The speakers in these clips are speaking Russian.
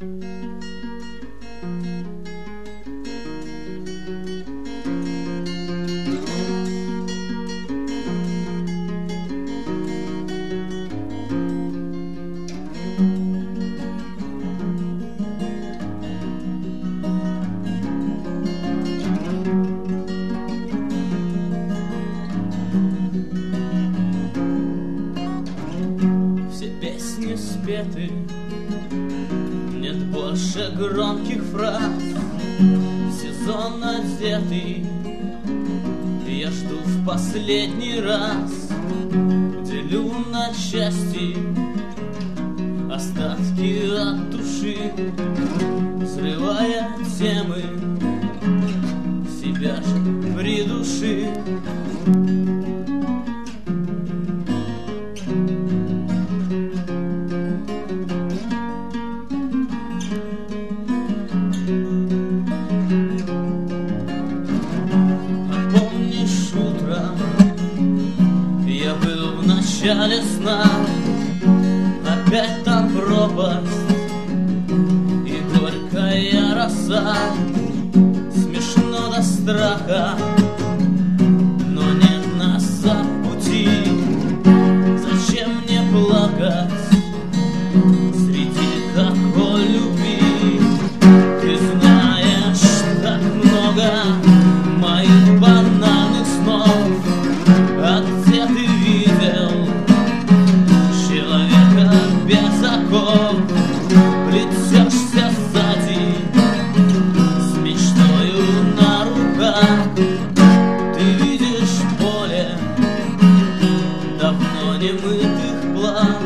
Спеты, нет больше громких фраз. Сезон одетый, я жду в последний раз. Делю на части остатки от души, взрывая темы, себя же придуши. Я был в начале сна, опять там пропасть и горькая роса. Смешно до страха, но нет нас на пути. Зачем мне плакать среди такой любви? Ты знаешь, так много моих банальных снов. А где ты видел человека без оков? Плетешься сзади с мечтою на руках. Ты видишь поле давно немытых план.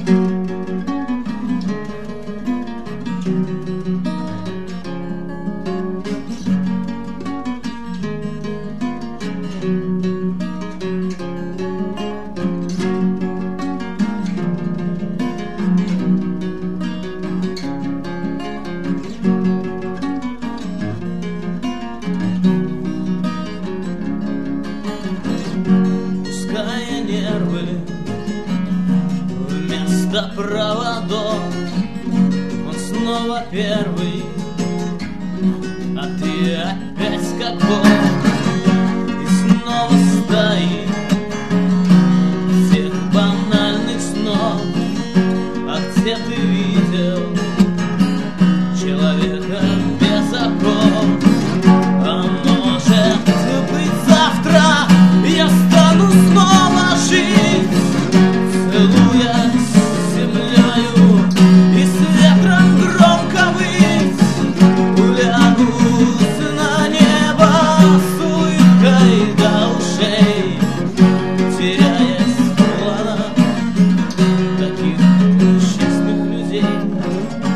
Нервы вместо проводов, он снова первый, а ты опять как Бог. И снова стаи всех банальных снов. А где ты видел человека без оков? А может быть завтра я стану снова жить, целуя с землею и с ветром громко выть. Улягусь на небо с улыбкой до ушей, теряясь в планах таких честных людей.